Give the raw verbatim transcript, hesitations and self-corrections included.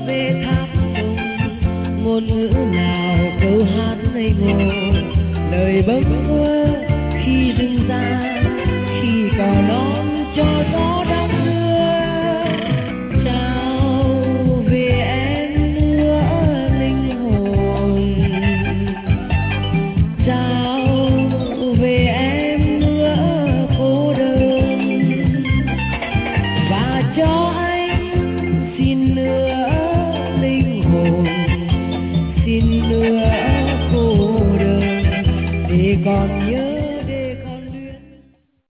về tháp tùng, ngôn ngữ nào câu hát ngây ngô, lời bâng quơ khi dừng ra, khi cỏ non cho gió đong đưa. Trao về em nữa linh hồn, trao về em nữa cô đơn, và cho anh xin nữa linh hồn, xin nữa cô đơn, để còn